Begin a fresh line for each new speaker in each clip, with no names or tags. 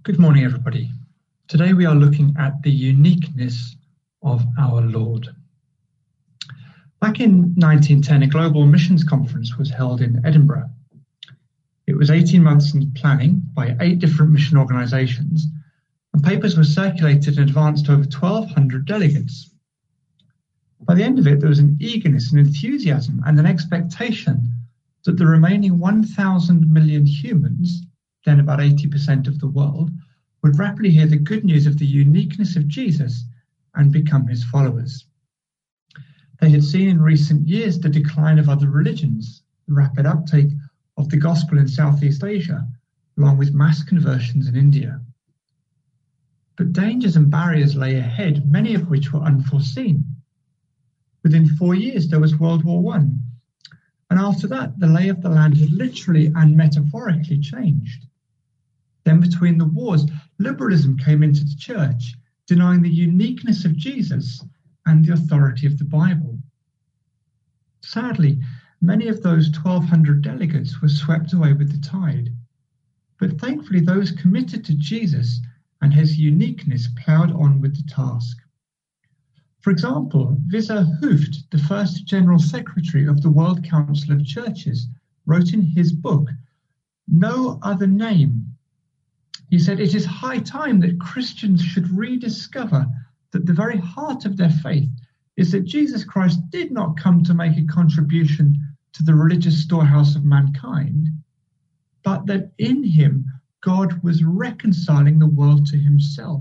Good morning, everybody. Today we are looking at the uniqueness of our Lord. Back in 1910, a global missions conference was held in Edinburgh. It was 18 months in planning by 8 different mission organisations, and papers were circulated in advance to over 1,200 delegates. By the end of it, there was an eagerness and enthusiasm and an expectation that the remaining 1,000 million humans, then about 80% of the world, would rapidly hear the good news of the uniqueness of Jesus and become his followers. They had seen in recent years the decline of other religions, the rapid uptake of the gospel in Southeast Asia, along with mass conversions in India. But dangers and barriers lay ahead, many of which were unforeseen. Within 4 years, there was World War I. And after that, the lay of the land had literally and metaphorically changed. Then between the wars, liberalism came into the church, denying the uniqueness of Jesus and the authority of the Bible. Sadly, many of those 1,200 delegates were swept away with the tide. But thankfully, those committed to Jesus and his uniqueness ploughed on with the task. For example, Wissa Hooft, the first General Secretary of the World Council of Churches, wrote in his book, "No Other Name." He said, "It is high time that Christians should rediscover that the very heart of their faith is that Jesus Christ did not come to make a contribution to the religious storehouse of mankind, but that in him God was reconciling the world to himself."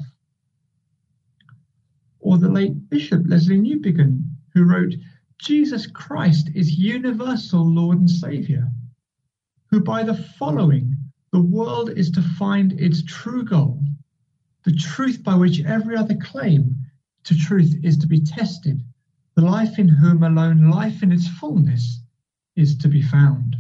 Or the late Bishop Leslie Newbigin, who wrote, "Jesus Christ is universal Lord and Saviour, who by the following the world is to find its true goal, the truth by which every other claim to truth is to be tested, the life in whom alone life in its fullness is to be found."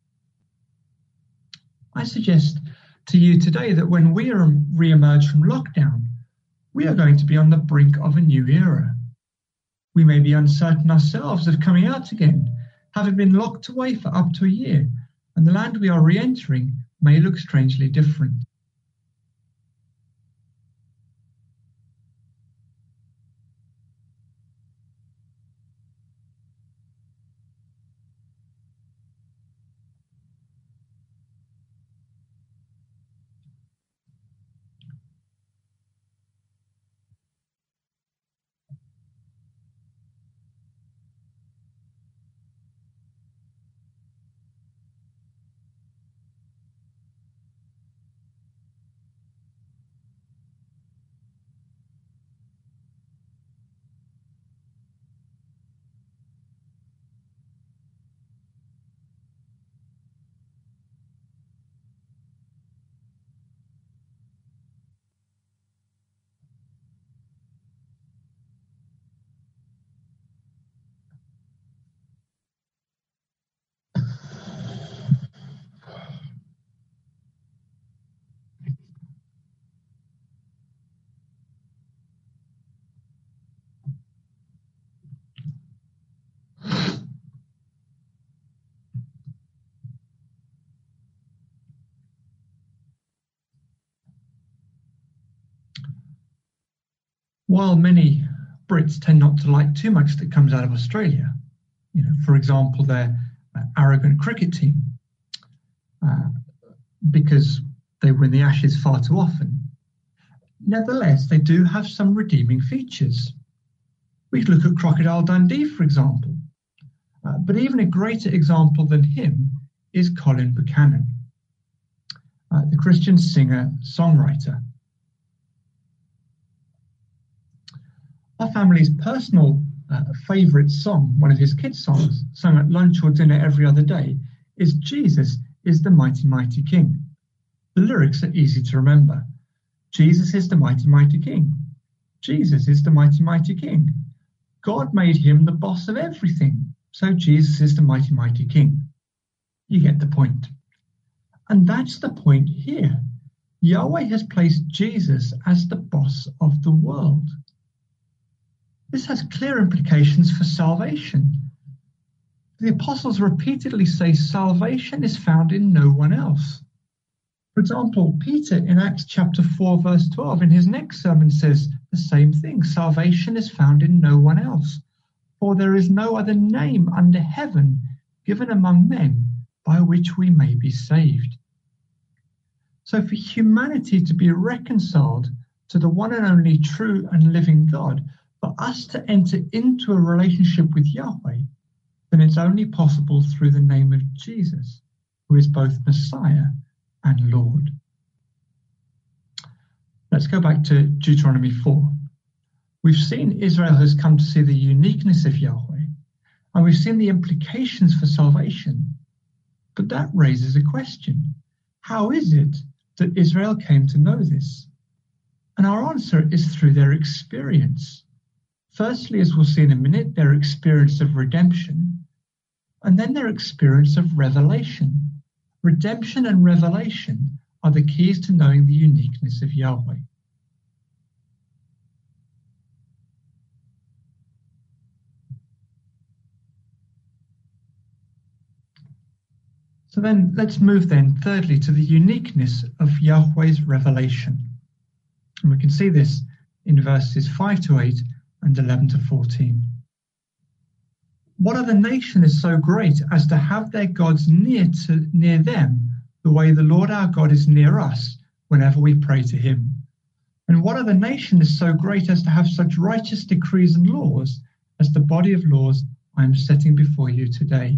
I suggest to you today that when we re-emerge from lockdown, we are going to be on the brink of a new era. We may be uncertain ourselves of coming out again, having been locked away for up to a year, and the land we are re-entering may look strangely different. While many Brits tend not to like too much that comes out of Australia, for example, their arrogant cricket team, because they win the Ashes far too often, nevertheless, they do have some redeeming features. We could look at Crocodile Dundee, for example, but even a greater example than him is Colin Buchanan, the Christian singer-songwriter. Our family's personal favourite song, one of his kids' songs, sung at lunch or dinner every other day, is "Jesus is the Mighty, Mighty King." The lyrics are easy to remember. Jesus is the mighty, mighty King. Jesus is the mighty, mighty King. God made him the boss of everything, so Jesus is the mighty, mighty King. You get the point. And that's the point here. Yahweh has placed Jesus as the boss of the world. This has clear implications for salvation. The apostles repeatedly say salvation is found in no one else. For example, Peter in Acts chapter 4, verse 12, in his next sermon says the same thing. Salvation is found in no one else, for there is no other name under heaven given among men by which we may be saved. So for humanity to be reconciled to the one and only true and living God, for us to enter into a relationship with Yahweh, then it's only possible through the name of Jesus, who is both Messiah and Lord. Let's go back to Deuteronomy 4. We've seen Israel has come to see the uniqueness of Yahweh, and we've seen the implications for salvation. But that raises a question. How is it that Israel came to know this? And our answer is through their experience. Firstly, as we'll see in a minute, their experience of redemption, and then their experience of revelation. Redemption and revelation are the keys to knowing the uniqueness of Yahweh. So then let's move then thirdly to the uniqueness of Yahweh's revelation. And we can see this in verses 5 to 8 and 11 to 14. What other nation is so great as to have their gods near them the way the Lord our God is near us whenever we pray to him? And what other nation is so great as to have such righteous decrees and laws as the body of laws I am setting before you today?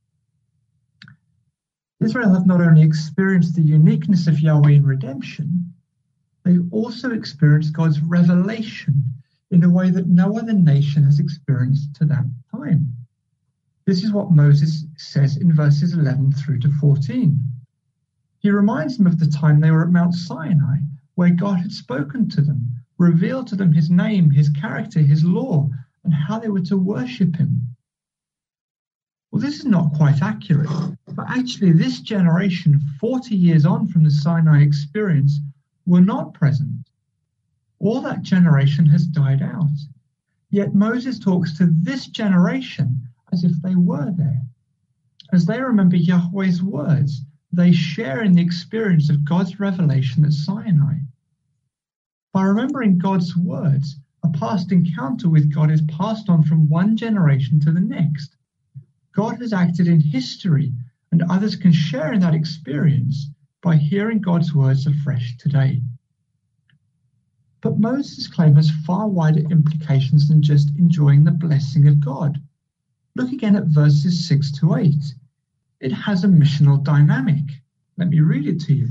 Israel have not only experienced the uniqueness of Yahweh in redemption, they also experienced God's revelation in a way that no other nation has experienced to that time. This is what Moses says in verses 11 through to 14. He reminds them of the time they were at Mount Sinai, where God had spoken to them, revealed to them his name, his character, his law, and how they were to worship him. Well, this is not quite accurate, but actually this generation, 40 years on from the Sinai experience, were not present. All that generation has died out. Yet Moses talks to this generation as if they were there. As they remember Yahweh's words, they share in the experience of God's revelation at Sinai. By remembering God's words, a past encounter with God is passed on from one generation to the next. God has acted in history, and others can share in that experience by hearing God's words afresh today. But Moses' claim has far wider implications than just enjoying the blessing of God. Look again at verses 6 to 8. It has a missional dynamic. Let me read it to you.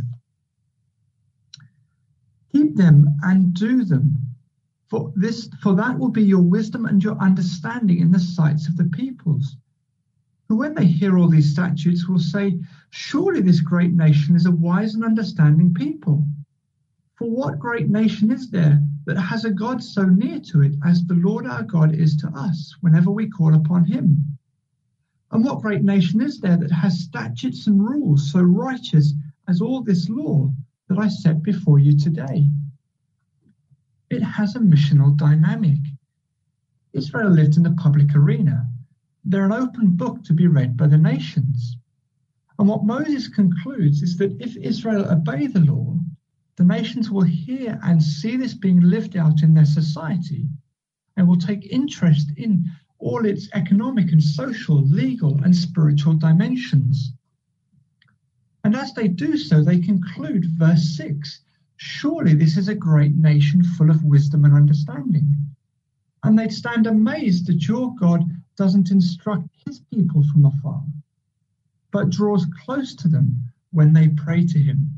Keep them and do them, for that will be your wisdom and your understanding in the sights of the peoples. Who when they hear all these statutes will say, surely this great nation is a wise and understanding people. For what great nation is there that has a God so near to it as the Lord our God is to us whenever we call upon him? And what great nation is there that has statutes and rules so righteous as all this law that I set before you today? It has a missional dynamic. Israel lived in the public arena. They're an open book to be read by the nations. And what Moses concludes is that if Israel obey the law, the nations will hear and see this being lived out in their society and will take interest in all its economic and social, legal and spiritual dimensions. And as they do so, they conclude verse 6, surely this is a great nation full of wisdom and understanding. And they'd stand amazed that your God doesn't instruct his people from afar, but draws close to them when they pray to him.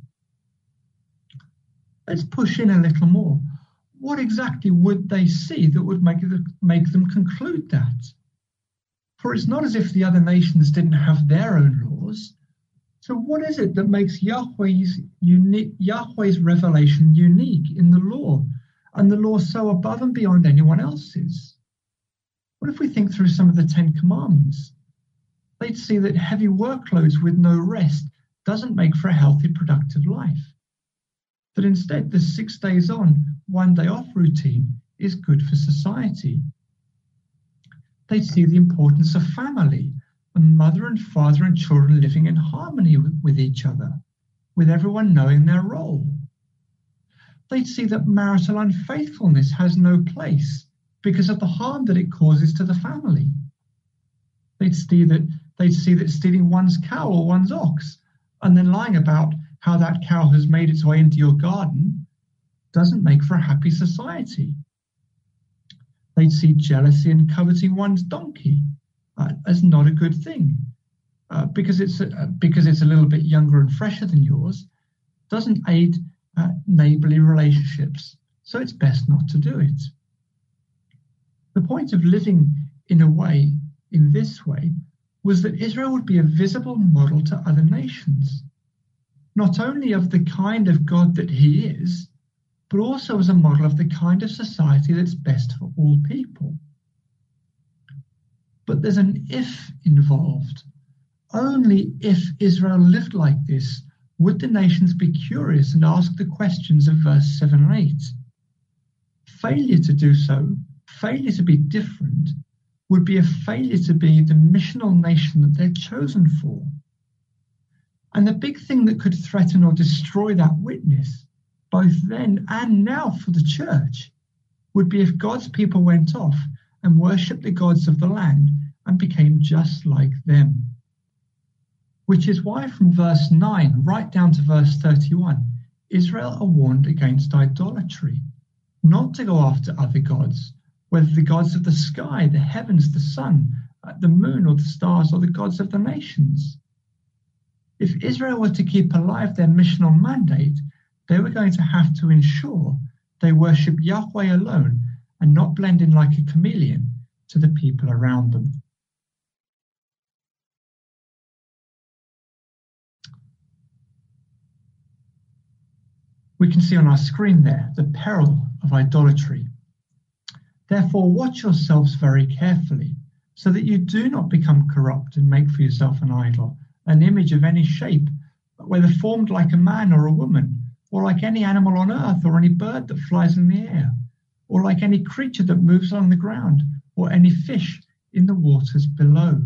Let's push in a little more. What exactly would they see that would make them conclude that? For it's not as if the other nations didn't have their own laws. So what is it that makes Yahweh's revelation unique in the law, and the law so above and beyond anyone else's? What if we think through some of the 10 Commandments? They'd see that heavy workloads with no rest doesn't make for a healthy, productive life. That instead the 6 days on, 1 day off routine is good for society. They'd see the importance of family, a mother and father and children living in harmony with each other. with everyone knowing their role. They'd see that marital unfaithfulness has no place because of the harm that it causes to the family. They'd see that stealing one's cow or one's ox and then lying about how that cow has made its way into your garden doesn't make for a happy society. They'd see jealousy and coveting one's donkey as not a good thing because it's a little bit younger and fresher than yours, doesn't aid neighbourly relationships, so it's best not to do it. The point of living in this way was that Israel would be a visible model to other nations, not only of the kind of God that he is, but also as a model of the kind of society that's best for all people. But there's an if involved. Only if Israel lived like this would the nations be curious and ask the questions of verse 7 and 8. Failure to do so, failure to be different, would be a failure to be the missional nation that they're chosen for. And the big thing that could threaten or destroy that witness, both then and now for the church, would be if God's people went off and worshipped the gods of the land and became just like them. Which is why from verse 9 right down to verse 31, Israel are warned against idolatry, not to go after other gods, whether the gods of the sky, the heavens, the sun, the moon, or the stars, or the gods of the nations. If Israel were to keep alive their missional mandate, they were going to have to ensure they worship Yahweh alone and not blend in like a chameleon to the people around them. We can see on our screen there the peril of idolatry. Therefore, watch yourselves very carefully, so that you do not become corrupt and make for yourself an idol, an image of any shape, whether formed like a man or a woman, or like any animal on earth, or any bird that flies in the air, or like any creature that moves on the ground, or any fish in the waters below.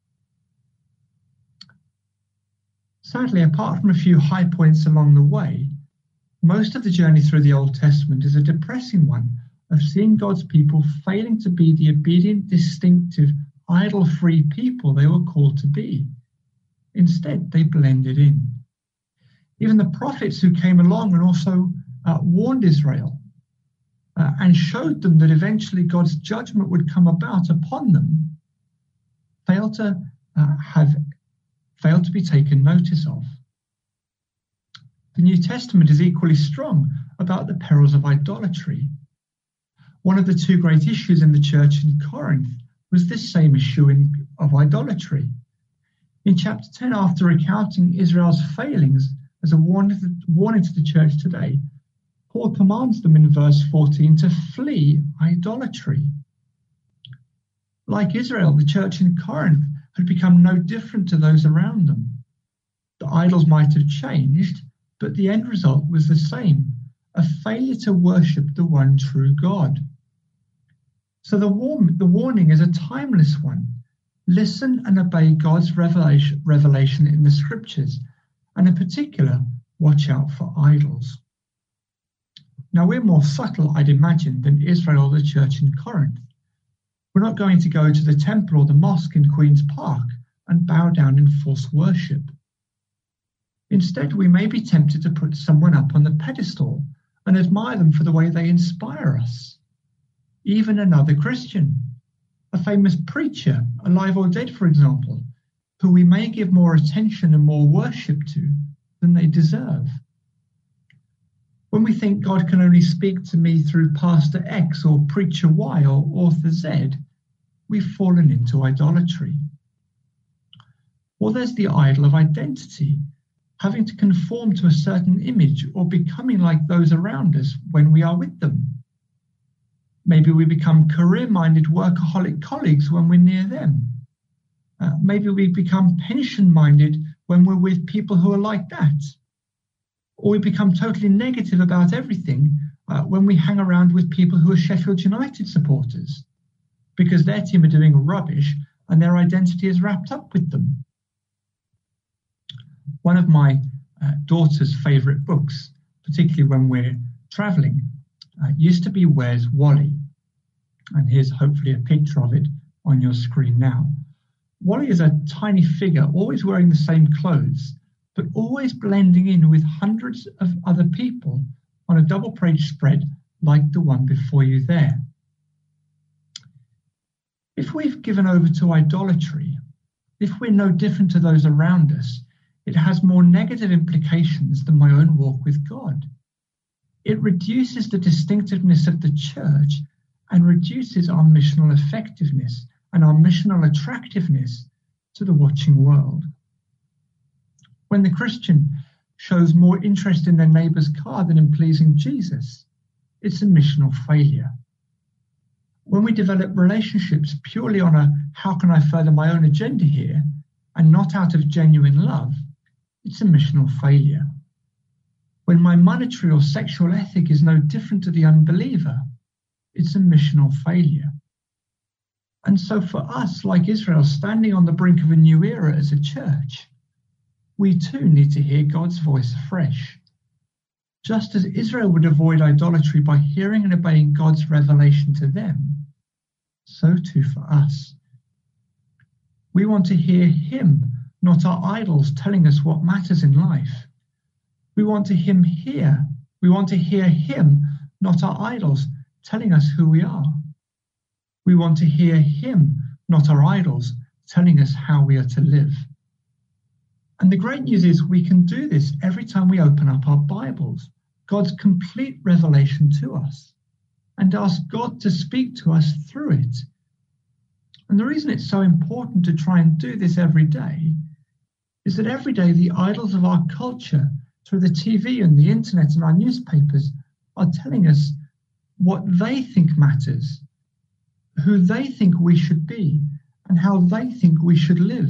Sadly, apart from a few high points along the way, most of the journey through the Old Testament is a depressing one of seeing God's people failing to be the obedient, distinctive, idol-free people they were called to be. Instead, they blended in. Even the prophets who came along and also warned Israel and showed them that eventually God's judgment would come about upon them, failed to be taken notice of. The New Testament is equally strong about the perils of idolatry. One of the two great issues in the church in Corinth was this same issue of idolatry. In chapter 10, after recounting Israel's failings as a warning to the church today, Paul commands them in verse 14 to flee idolatry. Like Israel, the church in Corinth had become no different to those around them. The idols might have changed, but the end result was the same, a failure to worship the one true God. So the warning is a timeless one. Listen and obey God's revelation in the scriptures, and in particular, watch out for idols. Now, we're more subtle, I'd imagine, than Israel or the church in Corinth. We're not going to go to the temple or the mosque in Queen's Park and bow down in false worship. Instead, we may be tempted to put someone up on the pedestal and admire them for the way they inspire us. Even another Christian, a famous preacher, alive or dead, for example, who we may give more attention and more worship to than they deserve. When we think God can only speak to me through Pastor X or Preacher Y or Author Z, we've fallen into idolatry. Or there's the idol of identity, having to conform to a certain image or becoming like those around us when we are with them. Maybe we become career-minded workaholic colleagues when we're near them. Maybe we become pension-minded when we're with people who are like that. Or we become totally negative about everything when we hang around with people who are Sheffield United supporters, because their team are doing rubbish and their identity is wrapped up with them. One of my daughter's favourite books, particularly when we're travelling, used to be Where's Wally? And here's hopefully a picture of it on your screen now. Wally is a tiny figure, always wearing the same clothes, but always blending in with hundreds of other people on a double-page spread like the one before you there. If we've given over to idolatry, if we're no different to those around us, it has more negative implications than my own walk with God. It reduces the distinctiveness of the church and reduces our missional effectiveness and our missional attractiveness to the watching world. When the Christian shows more interest in their neighbour's car than in pleasing Jesus, it's a missional failure. When we develop relationships purely on a how can I further my own agenda here and not out of genuine love, it's a missional failure. When my monetary or sexual ethic is no different to the unbeliever, it's a missional failure. And so for us, like Israel, standing on the brink of a new era as a church, we too need to hear God's voice afresh. Just as Israel would avoid idolatry by hearing and obeying God's revelation to them, so too for us. We want to hear Him, not our idols, telling us what matters in life. We want to hear Him, not our idols, telling us who we are. We want to hear Him, not our idols, telling us how we are to live. And the great news is we can do this every time we open up our Bibles, God's complete revelation to us, and ask God to speak to us through it. And the reason it's so important to try and do this every day is that every day the idols of our culture, through the TV and the internet and our newspapers, are telling us what they think matters, who they think we should be, and how they think we should live.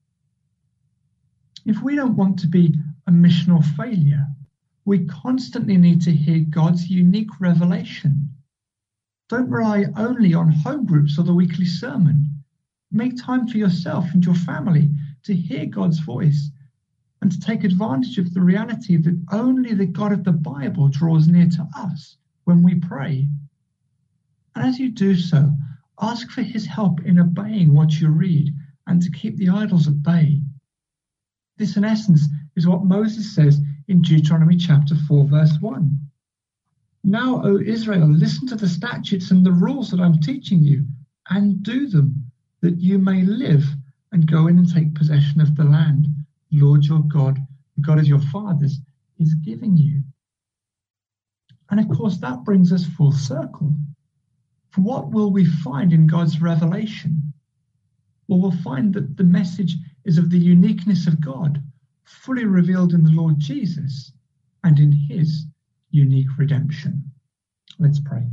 If we don't want to be a missional failure, we constantly need to hear God's unique revelation. Don't rely only on home groups or the weekly sermon. Make time for yourself and your family to hear God's voice and to take advantage of the reality that only the God of the Bible draws near to us when we pray. And as you do so, ask for His help in obeying what you read and to keep the idols at bay. This, in essence, is what Moses says in Deuteronomy chapter 4, verse 1. Now, O Israel, listen to the statutes and the rules that I'm teaching you, and do them, that you may live and go in and take possession of the land Lord your God, the God of your fathers, is giving you. And of course, that brings us full circle. For what will we find in God's revelation? Well, we'll find that the message is of the uniqueness of God, fully revealed in the Lord Jesus and in His unique redemption. Let's pray.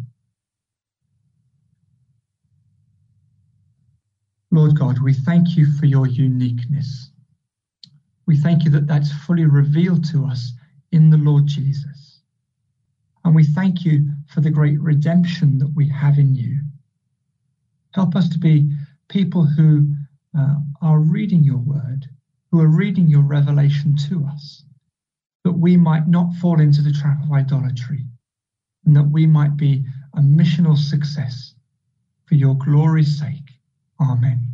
Lord God, we thank you for your uniqueness. We thank you that that's fully revealed to us in the Lord Jesus. And we thank you for the great redemption that we have in you. Help us to be people who are reading your word, who are reading your revelation to us, that we might not fall into the trap of idolatry, and that we might be a missional success for your glory's sake. Amen.